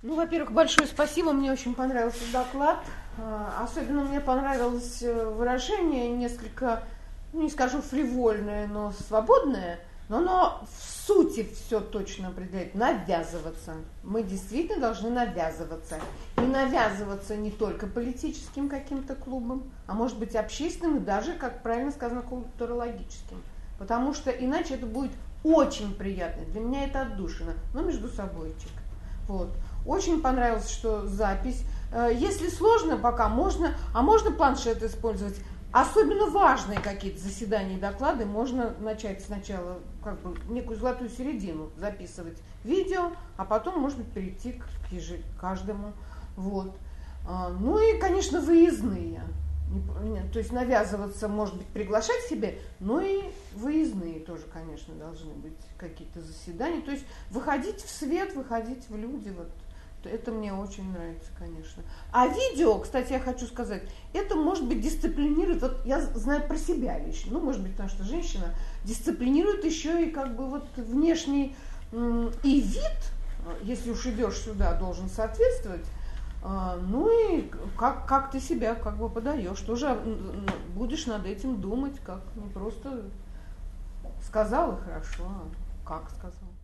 Ну, во-первых, большое спасибо, мне очень понравился доклад. Особенно мне понравилось выражение несколько, ну, не скажу фривольное, но свободное, но оно в сути все точно определяет. Навязываться. Мы действительно должны навязываться. И навязываться не только политическим каким-то клубом, а может быть общественным и даже, как правильно сказано, культурологическим. Потому что иначе это будет очень приятно. Для меня это отдушина, но между собойчик. Вот. Очень понравилось, что запись. Если сложно пока, можно планшет использовать. Особенно важные какие-то заседания и доклады можно начать сначала как бы некую золотую середину записывать видео, а потом, может быть, перейти к каждому. Вот. Ну и, конечно, выездные. То есть навязываться, может быть, приглашать себе, но и выездные тоже, конечно, должны быть какие-то заседания. То есть выходить в свет, выходить в люди. Вот. Это мне очень нравится, конечно. А видео, кстати, я хочу сказать, это, может быть, дисциплинирует, вот я знаю про себя лично, ну, может быть, потому что женщина дисциплинирует еще и как бы вот внешний и вид, если уж идешь сюда, должен соответствовать. Ну и как ты себя как бы подаешь, тоже будешь над этим думать, как не просто сказала хорошо, а как сказала.